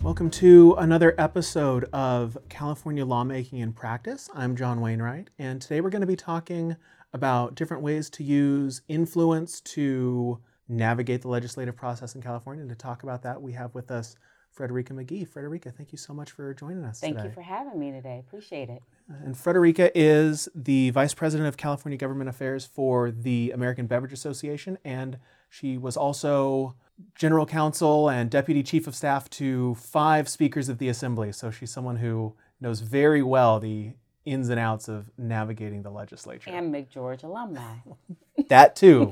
Welcome to another episode of California Lawmaking in Practice. I'm John Wainwright, and today we're going to be talking about different ways to use influence to navigate the legislative process in California. And to talk about that, we have with us Frederica McGee. Frederica, thank you so much for joining us today. Thank you for having me today. Appreciate it. And Frederica is the Vice President of California Government Affairs for the American Beverage Association, and she was also General Counsel and Deputy Chief of Staff to 5 speakers of the Assembly. So she's someone who knows very well the ins and outs of navigating the legislature. And McGeorge alumni. That too.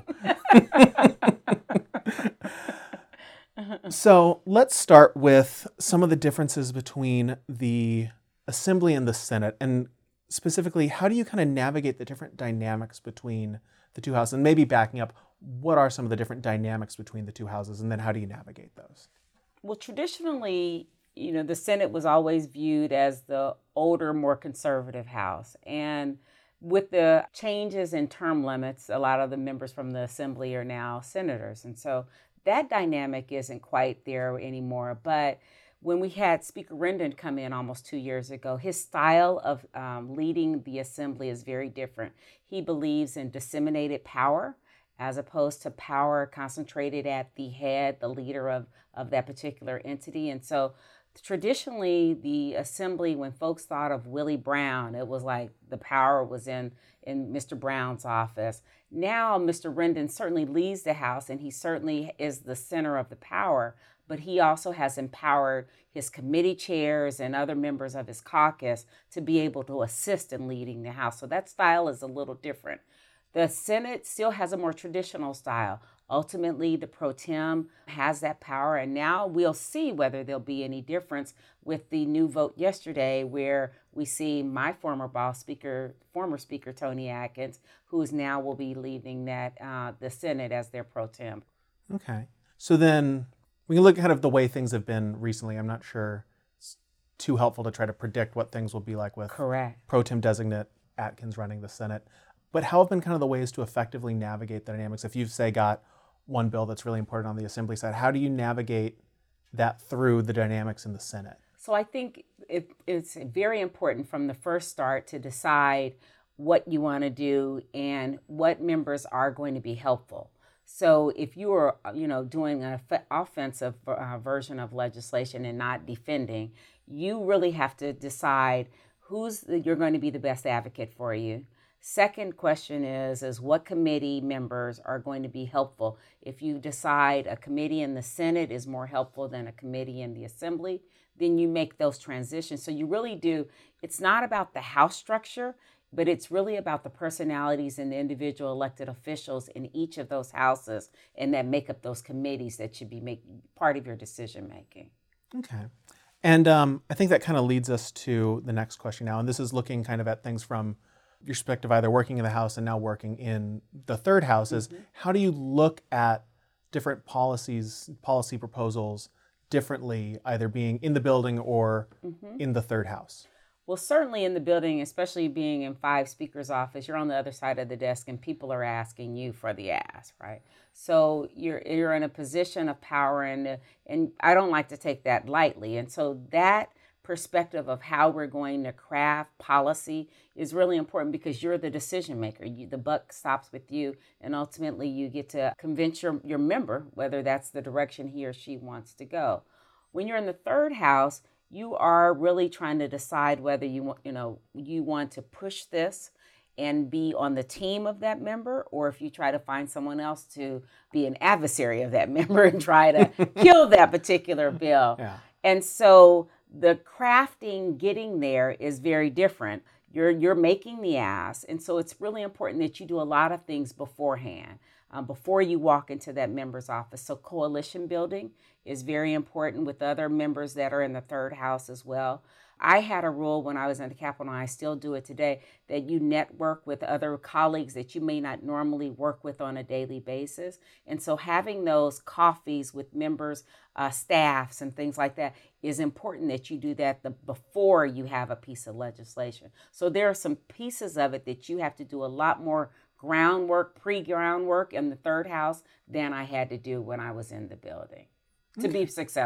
So let's start with some of the differences between the Assembly and the Senate, and specifically, how do you kind of navigate the different dynamics between the two houses? And maybe backing up, what are some of the different dynamics between the two houses, and then how do you navigate those? Well, traditionally, the Senate was always viewed as the older, more conservative house. And with the changes in term limits, a lot of the members from the Assembly are now senators. And so that dynamic isn't quite there anymore. But when we had Speaker Rendon come in almost 2 years ago, his style of leading the Assembly is very different. He believes in disseminated power as opposed to power concentrated at the head, the leader of that particular entity. And so traditionally, the Assembly, when folks thought of Willie Brown, it was like the power was in Mr. Brown's office. Now, Mr. Rendon certainly leads the House, and he certainly is the center of the power, but he also has empowered his committee chairs and other members of his caucus to be able to assist in leading the House. So that style is a little different. The Senate still has a more traditional style. Ultimately, the pro tem has that power, and now we'll see whether there'll be any difference with the new vote yesterday, where we see my former Speaker Tony Atkins, who is now will be leading the Senate as their pro tem. Okay, so then we can look at kind of the way things have been recently. I'm not sure it's too helpful to try to predict what things will be like with Correct. Pro Tem designate Atkins running the Senate. But how have been kind of the ways to effectively navigate the dynamics? If you've, say, got one bill that's really important on the Assembly side, how do you navigate that through the dynamics in the Senate? So I think it's very important from the first start to decide what you want to do and what members are going to be helpful. So if you are, doing an offensive version of legislation and not defending, you really have to decide you're going to be the best advocate for you. Second question is what committee members are going to be helpful. If you decide a committee in the Senate is more helpful than a committee in the Assembly, then you make those transitions. So you really do. It's not about the House structure, but it's really about the personalities and the individual elected officials in each of those houses and that make up those committees that should be part of your decision making. Okay. And I think that kind of leads us to the next question now. And this is looking kind of at things from your perspective, either working in the House and now working in the third House. Is how do you look at different policy proposals differently, either being in the building or in the third House? Well, certainly in the building, especially being in 5 speakers' office, you're on the other side of the desk and people are asking you for the ask, right? So you're in a position of power, and I don't like to take that lightly. And so that perspective of how we're going to craft policy is really important because you're the decision maker. The buck stops with you, and ultimately you get to convince your member whether that's the direction he or she wants to go. When you're in the third House, you are really trying to decide whether you want to push this and be on the team of that member, or if you try to find someone else to be an adversary of that member and try to kill that particular bill. Yeah. And so the crafting, getting there is very different. You're making the ask, and so it's really important that you do a lot of things beforehand, before you walk into that member's office. So coalition building is very important with other members that are in the third House as well. I had a rule when I was in the Capitol, and I still do it today, that you network with other colleagues that you may not normally work with on a daily basis. And so having those coffees with members, staffs, and things like that is important that you do that before you have a piece of legislation. So there are some pieces of it that you have to do a lot more pre-groundwork in the third House than I had to do when I was in the building to be successful.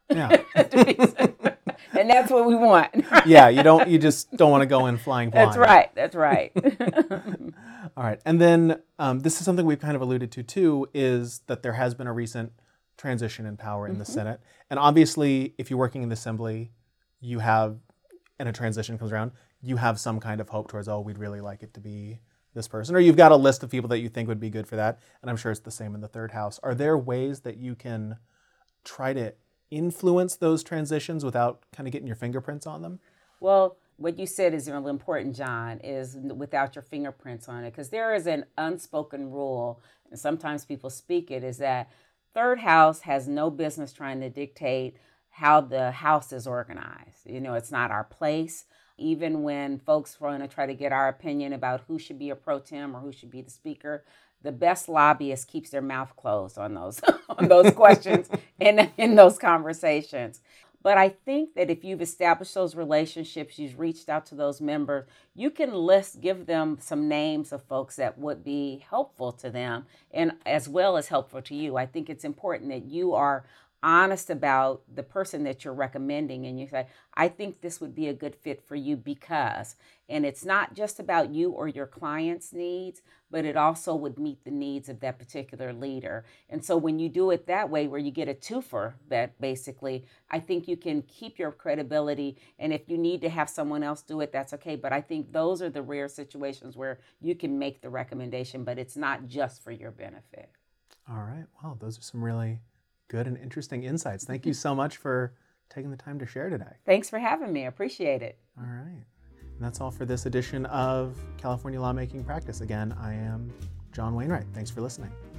Yeah. And that's what we want. Right? Yeah, you just don't want to go in flying blind. That's right. All right. And then this is something we've kind of alluded to too, is that there has been a recent transition in power in the Senate. And obviously, if you're working in the Assembly, you have, and a transition comes around, you have some kind of hope towards, oh, we'd really like it to be this person. Or you've got a list of people that you think would be good for that. And I'm sure it's the same in the third house. Are there ways that you can try to influence those transitions without kind of getting your fingerprints on them? Well, what you said is really important, John, is without your fingerprints on it, because there is an unspoken rule, and sometimes people speak it, is that third house has no business trying to dictate how the house is organized. It's not our place. Even when folks want to try to get our opinion about who should be a pro tem or who should be the speaker, the best lobbyist keeps their mouth closed on those on those questions and in those conversations. But I think that if you've established those relationships, you've reached out to those members, you can give them some names of folks that would be helpful to them and as well as helpful to you. I think it's important that you are honest about the person that you're recommending, and you say, I think this would be a good fit for you because, and it's not just about you or your client's needs, but it also would meet the needs of that particular leader. And so when you do it that way, where you get a twofer, that basically, I think you can keep your credibility. And if you need to have someone else do it, that's okay. But I think those are the rare situations where you can make the recommendation, but it's not just for your benefit. All right. Well, those are some really good and interesting insights. Thank you so much for taking the time to share today. Thanks for having me. I appreciate it. All right. And that's all for this edition of California Lawmaking Practice. Again, I am John Wainwright. Thanks for listening.